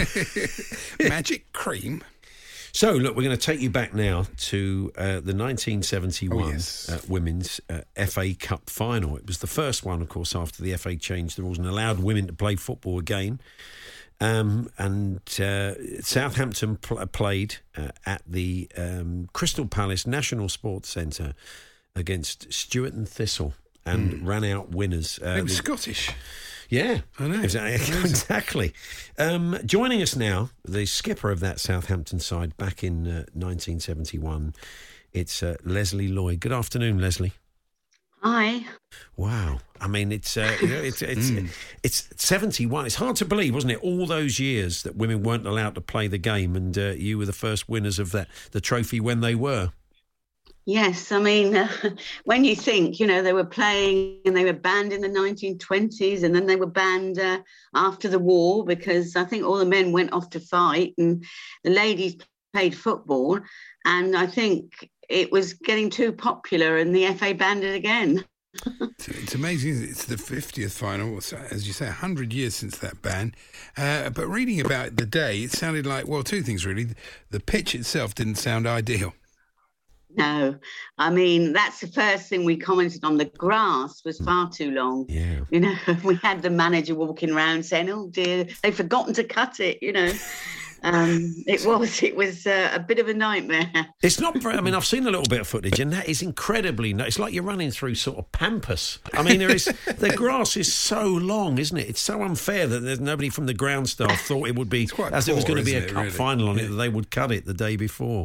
Magic cream. So, look, we're going to take you back now to uh, the nineteen seventy-one Oh, yes. uh, Women's uh, F A Cup final. It was the first one, of course, after the F A changed the rules and allowed women to play football again. Um, and uh, Southampton pl- played uh, at the um, Crystal Palace National Sports Centre against Stuart and Thistle and mm. ran out winners. Uh, They were the- Scottish. Yeah, I know. exactly. exactly. Um, joining us now, the skipper of that Southampton side back in uh, nineteen seventy-one, it's uh, Leslie Lloyd. Good afternoon, Leslie. Hi. Wow. I mean, it's uh, you know, it's it's, Mm. it's seventy-one. It's hard to believe, wasn't it? All those years that women weren't allowed to play the game, and uh, you were the first winners of that the trophy when they were. Yes, I mean, uh, when you think, you know, they were playing and they were banned in the nineteen twenties and then they were banned uh, after the war because I think all the men went off to fight and the ladies played football. And I think it was getting too popular and the F A banned it again. It's, it's amazing, isn't it? It's the fiftieth final, so, as you say, one hundred years since that ban. Uh, but reading about the day, it sounded like, well, two things really. The pitch itself didn't sound ideal. No, I mean, that's the first thing we commented on. The grass was far too long. Yeah. You know, we had the manager walking around saying, oh, dear, they've forgotten to cut it, you know. Um, it was it was uh, a bit of a nightmare. It's not very, I mean, I've seen a little bit of footage and that is incredibly, it's like you're running through sort of pampas. I mean, there is the grass is so long, isn't it? It's so unfair that there's nobody from the ground staff thought it would be, quite as it was poor, going to be a isn't it, cup really? final on it, Yeah. that they would cut it the day before.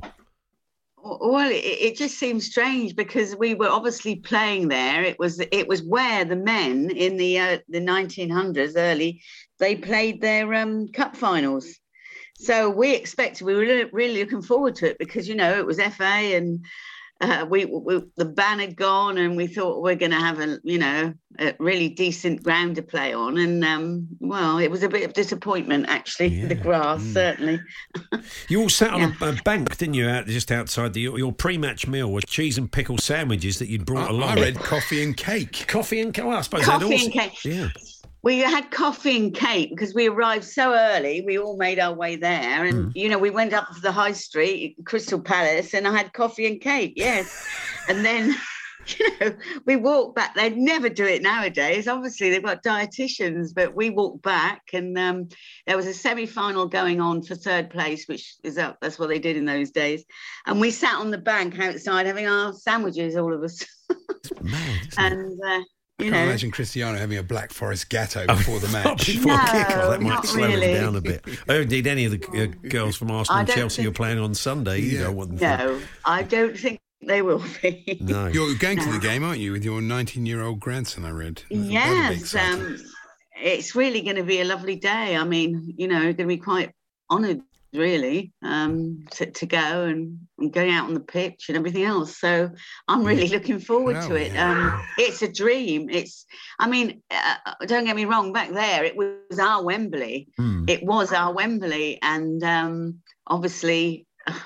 Well, it, it just seems strange because we were obviously playing there. It was it was where the men in the uh, the nineteen hundreds early, they played their um, cup finals. So we expected, we were really, really looking forward to it because, you know, it was F A and uh, we, we the ban had gone and we thought we're going to have a, you know, a really decent ground to play on. And, um, well, it was a bit of disappointment, actually, Yeah. the grass, Mm. certainly. You all sat on Yeah. a, a bank, didn't you, out just outside the, your pre-match meal with cheese and pickle sandwiches that you'd brought I, along. I read coffee and cake. Coffee and cake. Well, I suppose Coffee they'd also, and cake. Yeah. We had coffee and cake because we arrived so early. We all made our way there. And, Mm. you know, we went up to the high street, Crystal Palace, and I had coffee and cake, yes. And then, you know, we walked back. They'd never do it nowadays. Obviously, they've got dietitians, but we walked back and um, there was a semi-final going on for third place, which is up. That's what they did in those days. And we sat on the bank outside having our sandwiches, all of us. Mad, isn't it? and, uh, I you can't know, imagine Cristiano having a Black Forest gatto before the match. Before No, kick-off, that might not slow really. it down a bit. Oh, indeed, any of the uh, girls from Arsenal I and don't Chelsea think- who are playing on Sunday, you Yeah. don't want them. no, I don't think they will be. No. You're going to the game, aren't you, with your nineteen-year-old grandson, I read. That'll be Yes, exciting. um, it's really going to be a lovely day. I mean, you know, going to be quite honoured, really, um, to, to go and, and going out on the pitch and everything else. So I'm really looking forward Oh, to it. yeah. Um, it's a dream. It's, I mean, uh, don't get me wrong. Back there, it was our Wembley. Hmm. It was our Wembley, and um, obviously.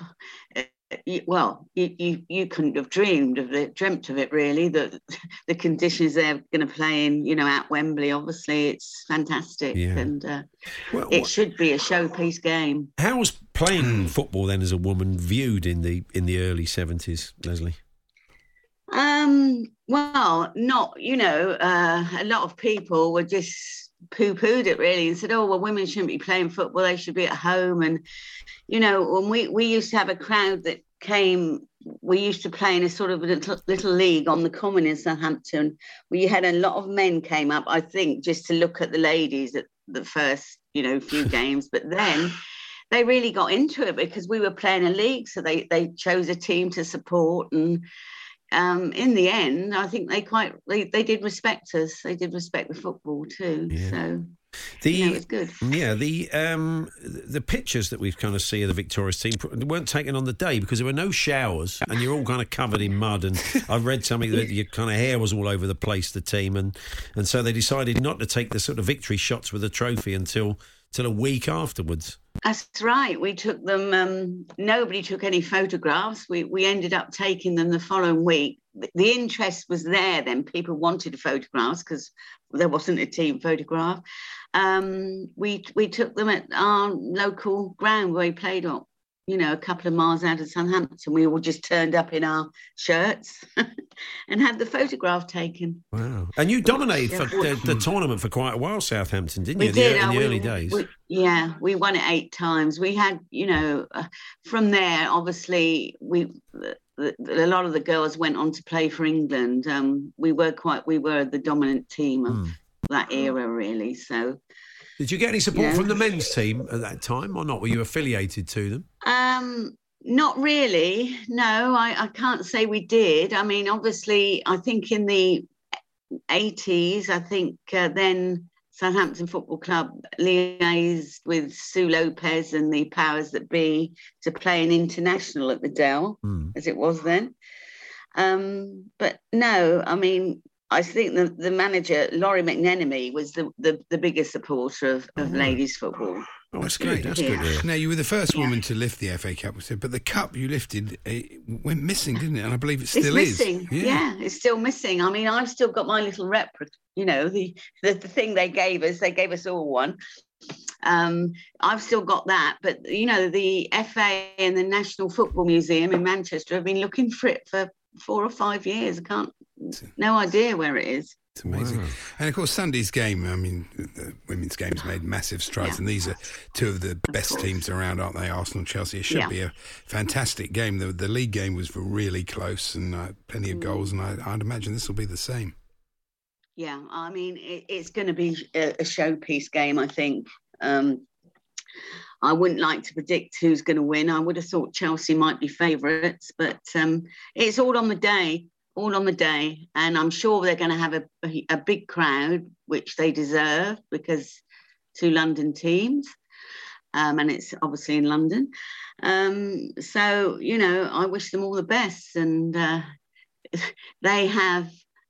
You, well, you, you you couldn't have dreamed of it, dreamt of it really. That the conditions they're going to play in, you know, at Wembley. Obviously, it's fantastic, Yeah. and uh, Well, it what- should be a showpiece game. how was playing Hmm. football then as a woman viewed in the in the early seventies, Leslie? Um, well, not you know, uh, a lot of people were just poo-pooed it really and said, "Oh, well, women shouldn't be playing football; they should be at home." And you know, when we we used to have a crowd that came, we used to play in a sort of a little, little league on the common in Southampton, where you had a lot of men came up, I think, just to look at the ladies at the first, you know, few games. But then they really got into it because we were playing a league, so they they chose a team to support. And um, in the end, I think they quite they, they did respect us. They did respect the football too. Yeah. So. The, yeah, it was good. Yeah, the um, the pictures that we've kind of see of the victorious team weren't taken on the day because there were no showers and you're all kind of covered in mud. And I read something that your kind of hair was all over the place, the team, and and so they decided not to take the sort of victory shots with the trophy until until a week afterwards. That's right. We took them. Um, nobody took any photographs. We we ended up taking them the following week. The interest was there then. People wanted photographs because there wasn't a team photograph. Um, we we took them at our local ground where we played on, you know, a couple of miles out of Southampton. We all just turned up in our shirts and had the photograph taken. Wow. And you dominated yeah. for the, the tournament for quite a while, Southampton, didn't you? We did. The, in the we, early days. We, yeah, we won it eight times. We had, you know, uh, from there, obviously, we... The, a lot of the girls went on to play for England. Um, we were quite, we were the dominant team of mm. that era, really. So, did you get any support yeah. from the men's team at that time, or not? Were you affiliated to them? Um, not really. No, I, I can't say we did. I mean, obviously, I think in the eighties, I think uh, then Southampton Football Club liaised with Sue Lopez and the powers that be to play an international at the Dell, mm. as it was then. Um, but no, I mean, I think the, the manager, Laurie McNenemy, was the, the, the biggest supporter of, of oh. ladies football. Oh, that's good. That's yeah. good. Yeah. Now, you were the first yeah. woman to lift the F A Cup, but the cup you lifted it went missing, didn't it? And I believe it still it's is. Missing. Yeah. yeah, it's still missing. I mean, I've still got my little replica. You know, the, the the thing they gave us. They gave us all one. Um, I've still got that, but you know, the F A and the National Football Museum in Manchester have been looking for it for four or five years. I can't, no idea where it is. It's amazing. Wow. And of course, Sunday's game, I mean, the women's game's made massive strides, yeah. and these are two of the of best course. teams around, aren't they? Arsenal, Chelsea. It should yeah. be a fantastic game. The, the league game was really close and uh, plenty of goals, and I, I'd imagine this will be the same. Yeah, I mean, it, it's going to be a, a showpiece game, I think. Um, I wouldn't like to predict who's going to win. I would have thought Chelsea might be favourites, but um, it's all on the day. all on the day, and I'm sure they're going to have a, a, a big crowd, which they deserve, because two London teams, um, and it's obviously in London. Um, so, you know, I wish them all the best, and uh, they have,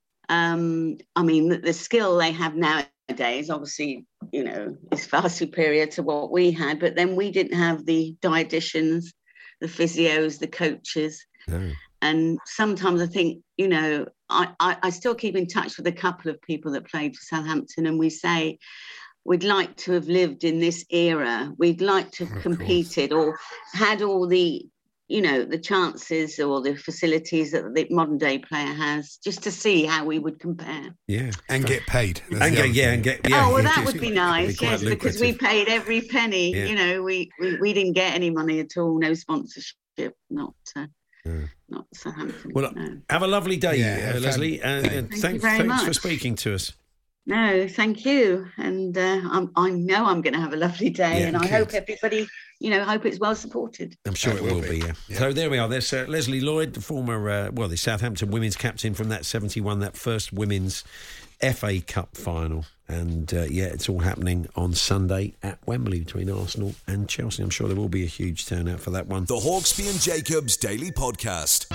um, I mean, the, the skill they have nowadays, obviously, you know, is far superior to what we had, but then we didn't have the dietitians, the physios, the coaches. No. And sometimes I think, you know, I, I, I still keep in touch with a couple of people that played for Southampton, and we say we'd like to have lived in this era. We'd like to have of competed course. or had all the, you know, the chances or the facilities that the modern day player has, just to see how we would compare. Yeah, and get paid. And get, yeah, and get, yeah. Oh, well, that would be nice, yes, lucrative. Because we paid every penny. Yeah. You know, we, we, we didn't get any money at all, no sponsorship, not... Uh, Yeah. Not Southampton. Well, no. Have a lovely day, yeah, uh, Leslie. Uh, thank and you thanks, very thanks much. for speaking to us. No, thank you. And uh, I'm, I know I'm going to have a lovely day, yeah, and I good. hope everybody, you know, hope it's well supported. I'm sure it, it will be, be yeah. yeah. So there we are. There's uh, Leslie Lloyd, the former, uh, well, the Southampton women's captain from that seventy-one, that first women's F A Cup final. And, uh, yeah, it's all happening on Sunday at Wembley between Arsenal and Chelsea. I'm sure there will be a huge turnout for that one. The Hawksbee and Jacobs Daily Podcast.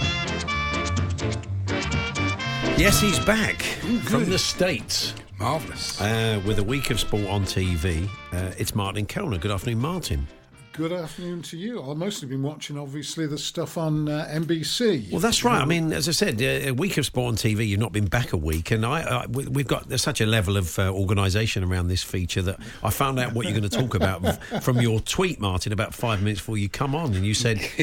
Yes, he's back Ooh, from the States. Marvellous. Uh, with a week of sport on T V. Uh, it's Martin Kellner. Good afternoon, Martin. Good afternoon to you. I've mostly been watching, obviously, the stuff on uh, N B C. Well, that's right. I mean, as I said, uh, a week of sport on T V, you've not been back a week. And I, I we've got there's such a level of uh, organisation around this feature that I found out what you're going to talk about from your tweet, Martin, about five minutes before you come on. And you said,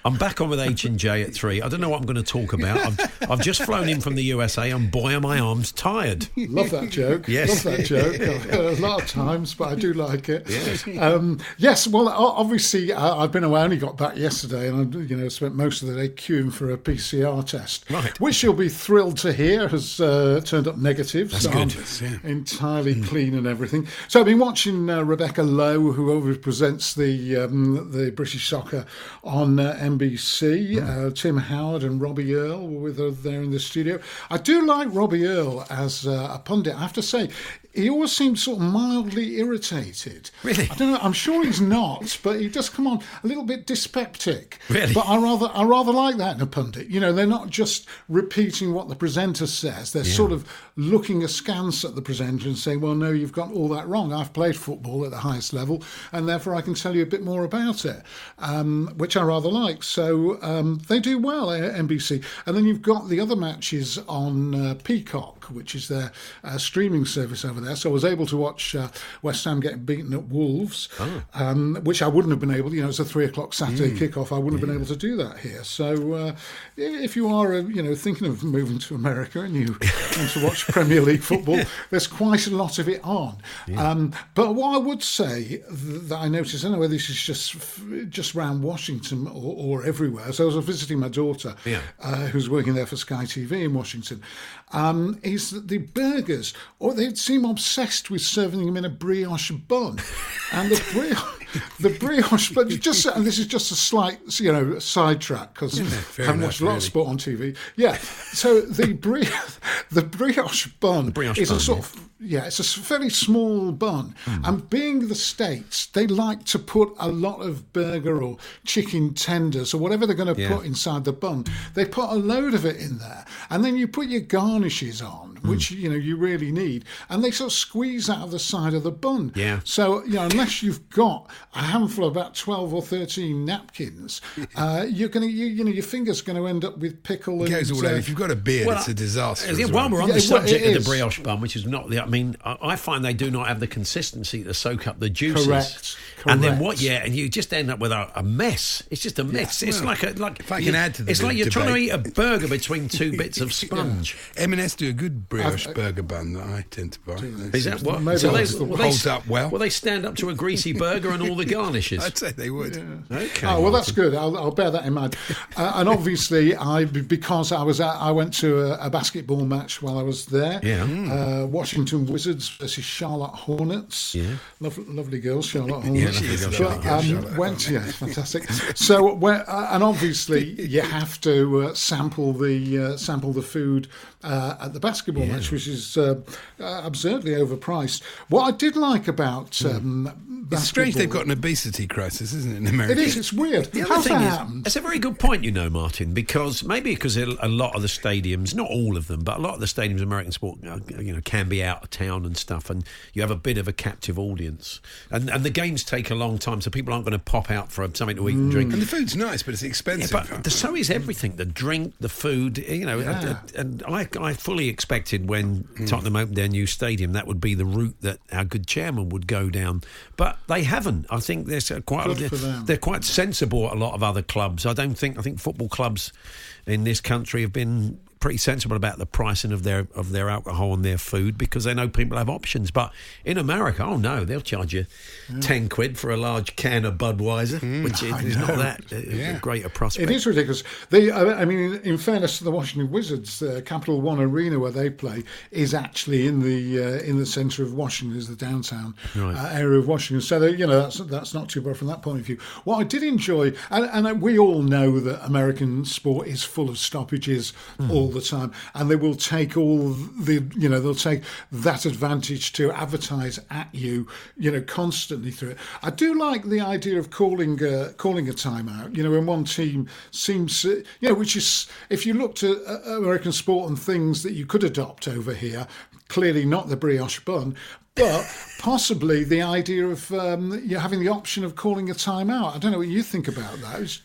I'm back on with H and J at three. I don't know what I'm going to talk about. I've, I've just flown in from the U S A, and boy, are my arms tired. Love that joke. Yes. Love that joke. I've heard it a lot of times, but I do like it. Yes. Um, yes. Well, obviously, uh, I've been away. I only got back yesterday, and I, you know, spent most of the day queuing for a P C R test, right. which you'll be thrilled to hear has uh, turned up negative. That's so good. I'm Yeah. entirely mm. clean and everything. So I've been watching uh, Rebecca Lowe, who represents the um, the British soccer on uh, N B C. Mm. Uh, Tim Howard and Robbie Earle were with her there in the studio. I do like Robbie Earle as uh, a pundit. I have to say, he always seems sort of mildly irritated. Really? I don't know. I'm sure he's not, but he does come on a little bit dyspeptic. Really? But I rather, I rather like that in a pundit. You know, they're not just repeating what the presenter says. They're Yeah. sort of looking askance at the presenter and saying, "Well, no, you've got all that wrong. I've played football at the highest level, and therefore I can tell you a bit more about it," um, which I rather like. So um, they do well at N B C. And then you've got the other matches on uh, Peacock, which is their uh, streaming service over there. So I was able to watch uh, West Ham getting beaten at Wolves, Oh. um, which I wouldn't have been able. You know, it's a three o'clock Saturday Mm. kickoff. I wouldn't have been able to do that here. So uh, if you are, uh, you know, thinking of moving to America and you want to watch Premier League football, there's quite a lot of it on. Yeah. Um, but what I would say th- that I noticed, I don't know whether this is just just around Washington or, or everywhere. So I was visiting my daughter, Yeah. uh, who's working there for Sky T V in Washington. Um, is that the burgers, or they seem obsessed with serving them in a brioche bun, and the brioche, the brioche. But just and this is just a slight, you know, sidetrack because Yeah, I fair haven't enough, watched a lot of really. sport on T V. Yeah, so the bri- the brioche bun brioche is bun, a sort yeah. of yeah, it's a s- very small bun, Mm. and being the States, they like to put a lot of burger or chicken tenders or whatever they're going to Yeah. put inside the bun. They put a load of it in there, and then you put your garnishes on, which you know you really need, and they sort of squeeze out of the side of the bun. Yeah. So you know, unless you've got a handful of about twelve or thirteen napkins, uh, you're going to you, you know your fingers going to end up with pickle. It and goes all uh, over. If you've got a beard, Well, it's a disaster. Yeah, as while well. we're on Yeah, the well, subject it of the is. brioche bun, which is not the, I mean, I, I find they do not have the consistency to soak up the juices. Correct. And then Correct. what? Yeah, and you just end up with a, a mess. It's just a mess. it's well, like a like. if I you- can add to the it's like you're trying to debate. eat a burger between two bits of sponge. M and S do a good brioche I've- burger bun that I tend to buy. Is that what? Maybe so that's they, the will holds they, up well. Will they stand up to a greasy burger and all the garnishes? I'd say they would. Okay. Oh well, that's good. I'll, I'll bear that in mind. Uh, and obviously, I because I was at, I went to a, a basketball match while I was there. Yeah. Uh, Washington Wizards versus Charlotte Hornets. Yeah. Lovely, lovely girls, Charlotte Yeah, Hornets. lovely girls, But, Charlotte girls, um, Charlotte went yeah, fantastic. So when, uh, and obviously you have to uh, sample the uh, sample the food uh, at the basketball Yeah. match, which is uh, uh, absurdly overpriced. What I did like about um, It's strange they've basketball- got an obesity crisis, isn't it, in America? It is. It's weird. The other How's thing that is, happened? it's a very good point, you know, Martin, because maybe because a a lot of the stadiums, not all of them, but a lot of the stadiums, American sport, uh, you know, can be out of town and stuff, and you have a bit of a captive audience, and and the games take a long time, so people aren't going to pop out for something to eat and drink. And the food's nice, but it's Yeah, expensive. but the, so is everything. The drink, the food, you know. Yeah. And, and I, I fully expected when Tottenham opened their new stadium, that would be the route that our good chairman would go down. But they haven't. I think there's a quite. Good for them. They're quite sensible at a lot of other clubs. I don't think. I think football clubs in this country have been pretty sensible about the pricing of their of their alcohol and their food because they know people have options. But in America, oh no, they'll charge you ten quid for a large can of Budweiser, which is, is not that uh, Yeah. great a prospect. It is ridiculous. They, I I mean, in fairness to the Washington Wizards, uh, Capital One Arena where they play is actually in the uh, in the centre of Washington, is the downtown Right. uh, area of Washington. So they, you know that's that's not too bad from that point of view. What I did enjoy, and, and we all know that American sport is full of stoppages all the time, and they will take all the you know they'll take that advantage to advertise at you, you know, constantly through it. I do like the idea of calling uh, calling a timeout. You know, when one team seems, uh, you know, which is if you looked at uh, American sport and things that you could adopt over here, clearly not the brioche bun. But possibly the idea of um, you having the option of calling a timeout. I don't know what you think about that. It's,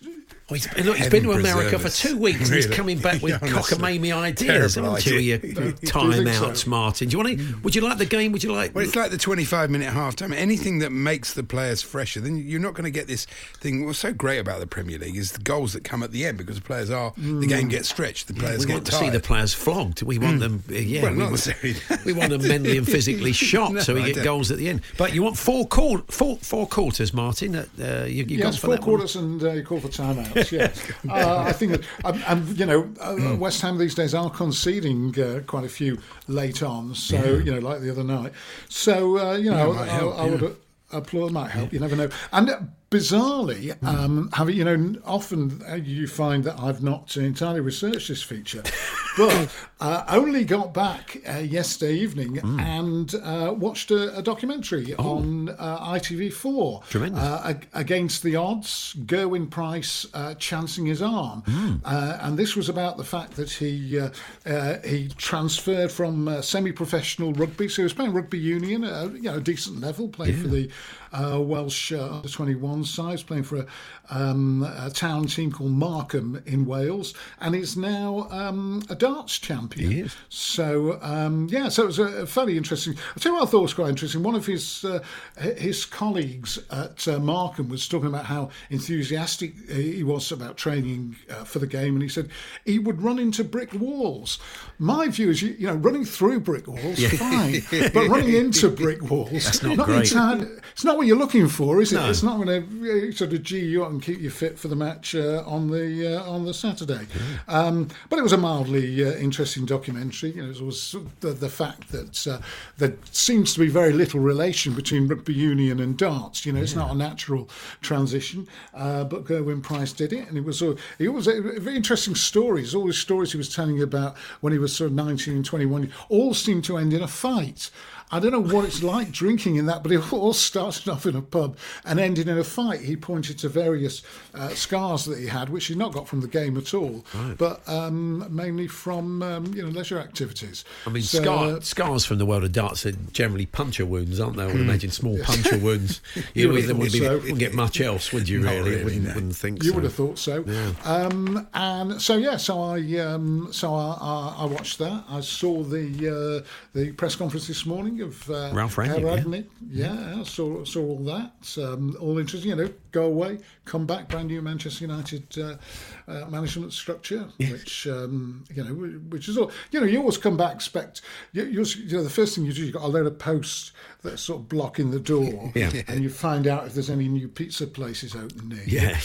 Oh, he's, look, he's been to America for two weeks and he's coming back with cockamamie ideas, haven't you? Your timeouts, so? Martin. Do you want to? Would you like the game? Would you like? Well, it's like the twenty-five minute half time. Anything that makes the players fresher, then you're not going to get this thing. What's so great about the Premier League is the goals that come at the end because the players are mm. the game gets stretched. The players yeah, we get want tired. to see the players flogged. We want mm. them. Uh, yeah, well, we, not want, necessarily. we want them mentally and physically shot, no, so we I get don't. goals at the end. But you want four call, four, four quarters, Martin. Uh, you, you yes, four quarters, one? and uh, you call for timeouts. Yes. Uh, I think that, um, and you know, uh, mm. West Ham these days are conceding uh, quite a few late ons. So yeah. you know, like the other night. So uh, you know, yeah, I, help, I, I would yeah. applaud. Might help. You never know. And uh, bizarrely, mm. um, having you know, often uh, you find that I've not entirely researched this feature, but uh, only got back uh, yesterday evening mm. and uh, watched a, a documentary oh. on uh, I T V four. Tremendous. Uh, against the odds, Gerwyn Price uh, chancing his arm, mm. uh, and this was about the fact that he uh, uh, he transferred from uh, semi-professional rugby, so he was playing rugby union at a, you know, a decent level, playing yeah. for the uh, Welsh uh, under twenty-one sides, playing for a, um, a town team called Markham in Wales, and is now um, a darts champion. He is. So um, yeah, so it was a fairly interesting. I tell you what I thought was quite interesting. One of his uh, his colleagues at uh, Markham was talking about how enthusiastic he was about training uh, for the game, and he said he would run into brick walls. My view is, you, you know, running through brick walls, yeah. fine, but running into brick walls, that's not, not great. Entire, it's not what you're looking for, is it? No. It's not going to sort of gee you up and keep you fit for the match uh, on the uh, on the Saturday. Yeah. Um, but it was a mildly uh, interesting documentary. You know, it was the, the fact that uh, there seems to be very little relation between rugby union and darts. You know, it's yeah. not a natural transition. Uh, but Gerwyn Price did it, and it was uh, it was a, a very interesting stories. All the stories he was telling about when he was sort of nineteen and twenty-one all seemed to end in a fight. I don't know what it's like drinking in that, but it all started off in a pub and ended in a fight. He pointed to various uh, scars that he had, which he'd not got from the game at all, right. but um, mainly from um, you know leisure activities. I mean, so, scar, uh, scars from the world of darts are generally puncture wounds, aren't they? I would imagine small yes. puncture wounds. You, you would would, would be, so. wouldn't get much else, would you? Really, really wouldn't, no. wouldn't think you so. would have thought so. Yeah. Um, and so yeah, so I um, so I, I, I watched that. I saw the uh, the press conference this morning of uh, Ralph Rangnick. Yeah, yeah, I saw saw all that. Um, all interesting. You know, go away, come back, brand new Manchester United uh, uh, management structure, yes. which um, you know, which is all. You know, you always come back expect. You, you, you know, the first thing you do, you got a load of posts that sort of blocking the door, yeah. and you find out if there's any new pizza places open near you. Yeah,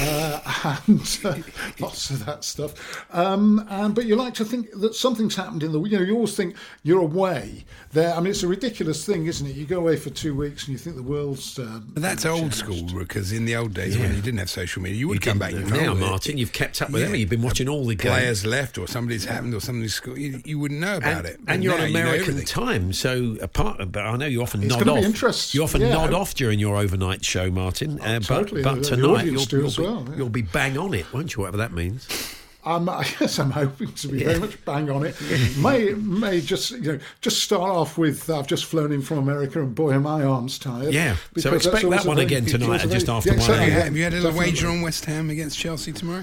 uh, and uh, lots of that stuff. Um, and but you like to think that something's happened in the. You know, you always think you're away there. I mean, it's a ridiculous thing, isn't it? You go away for two weeks and you think the world's. Um, but that's old school, because in the old days yeah. when you didn't have social media, you would you come back. Now, Martin, you've kept up with yeah. it. You've been watching all the players games. left, or somebody's happened, or somebody's school. You, you wouldn't know about and, it. And you're on American you know time, so apart. But I know you often it's nod off. You often yeah. nod off during your overnight show, Martin. Oh, uh, totally. But, but the, tonight the you'll, do you'll, as be, well, yeah. you'll be bang on it, won't you? Whatever that means. Um, I guess I'm hoping to be yeah. very much bang on it. may may just you know just start off with uh, I've just flown in from America and boy are my arms tired. Yeah, so expect that one again tonight, just after yeah, one. Have you, you, have you had a little definitely. wager on West Ham against Chelsea tomorrow?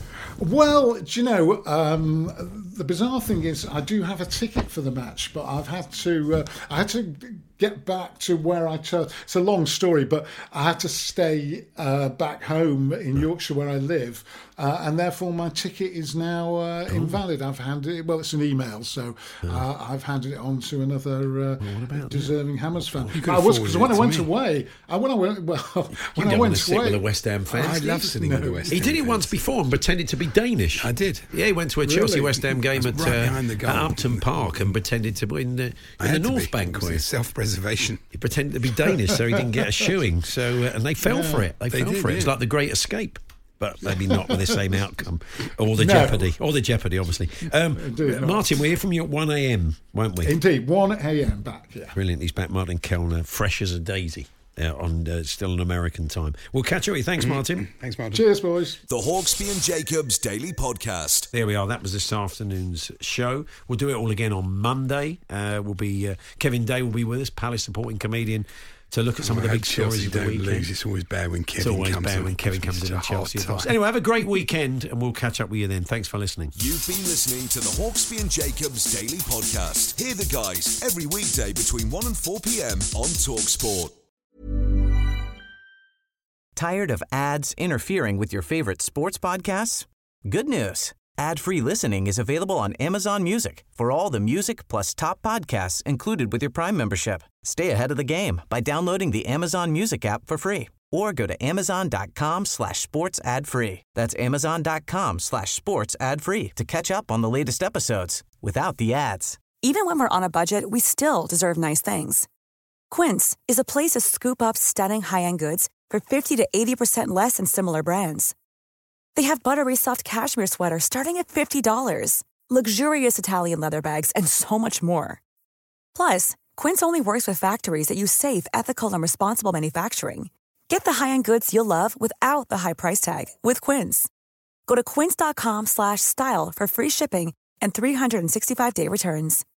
Well, do you know, um, the bizarre thing is I do have a ticket for the match, but I've had to uh, I had to get back to where I chose. It's a long story, but I had to stay uh, back home in Yorkshire where I live, uh, and therefore my ticket is now uh, oh. invalid. I've handed it, well, it's an email, so uh, I've handed it on to another uh, well, deserving Hammers fan. I was because when I went me. away, I, when I went well, when you I went sit away, with a West Ham fan. I love sitting no. with a West He Ham did it fans. once before and pretended to be Danish. I did. Yeah, he went to a Really? Chelsea West Ham game at, right behind the uh, goal. at Upton Park and pretended to be in the, I in had the to North be. Bank. It was self-preservation. He pretended to be Danish, so he didn't get a shoeing. So uh, and they fell Yeah. for it. They, They fell did, for it. It's yeah. like The Great Escape. But maybe not with the same outcome, or the No. Jeopardy, or the Jeopardy, obviously. Um, Indeed not. Martin, we'll hear from you at one a.m, won't we? Indeed, one a.m. back. Yeah. Brilliant. He's back, Martin Kellner, fresh as a daisy, uh, on uh, still an American time. We'll catch up with you. Thanks, Martin. Thanks, Martin. Cheers, boys. The Hawksby and Jacobs Daily Podcast. There we are. That was this afternoon's show. We'll do it all again on Monday. Uh, we'll be uh, Kevin Day will be with us, Palace supporting comedian. to look at some oh, of the I big hope Chelsea stories of the don't weekend. lose. It's always bad when Kevin it's always comes bad in. when Kevin comes in and Chelsea. Of course. Anyway, have a great weekend, and we'll catch up with you then. Thanks for listening. You've been listening to the Hawksbee and Jacobs Daily Podcast. Hear the guys every weekday between one and four p.m. on TalkSport. Tired of ads interfering with your favorite sports podcasts? Good news. Ad-free listening is available on Amazon Music for all the music plus top podcasts included with your Prime membership. Stay ahead of the game by downloading the Amazon Music app for free or go to amazon.com slash sports ad free. That's amazon.com slash sports ad free to catch up on the latest episodes without the ads. Even when we're on a budget, we still deserve nice things. Quince is a place to scoop up stunning high-end goods for fifty to eighty percent less than similar brands. They have buttery soft cashmere sweaters starting at fifty dollars, luxurious Italian leather bags, and so much more. Plus, Quince only works with factories that use safe, ethical, and responsible manufacturing. Get the high-end goods you'll love without the high price tag with Quince. Go to quince.com slash style for free shipping and three sixty-five day returns.